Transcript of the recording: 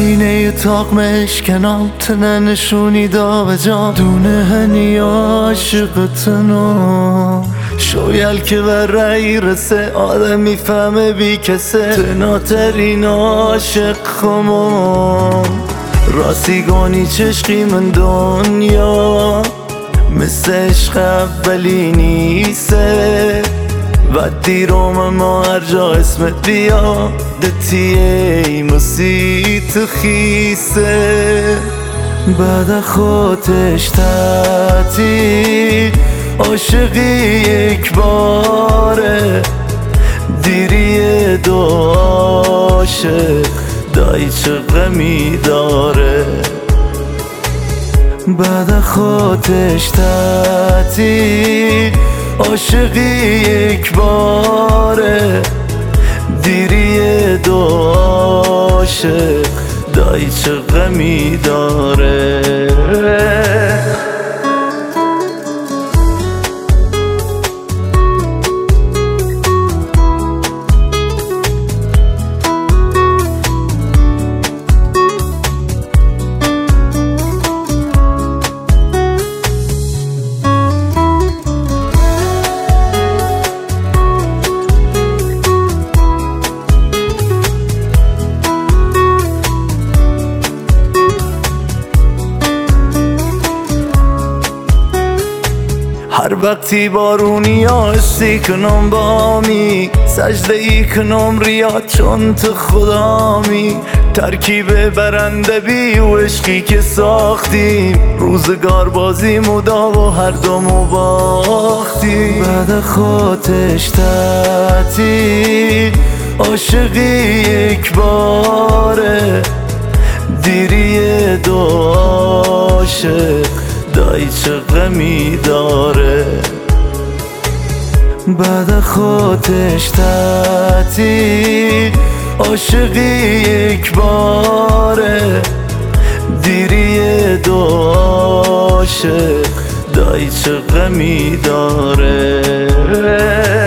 سینه تاق مشکنم تنه نشونی دا به جا دونه هنی عاشقتنو شویل که برای رسه آدم میفهمه بی کسه تناترین عاشق خمون راستیگانی چشقی من دنیا مثل عشق اولی نیسته و دیروم ما هر جا اسمت بیادتیه مسیت خیسه بعد خودش تاتی عاشقی یک باره دیری دو عاشق دایی چه غمی داره بعد خودش تاتی عاشقی یک باره دیری دو عاشق دایی چه غمی داره هر وقتی بارونی آستی کنم بامی سجده ای کنم ریاد چون تو خدامی ترکیب برنده بی و عشقی که ساختیم روزگار بازی مودا و هر دومو باختی بعد خودش تاتی عاشقی یک باره دیری دو عاشق دایی چه غمی داره بعد خودش تاتی عاشقی یک باره دیری دو عاشق دایی چه غمی داره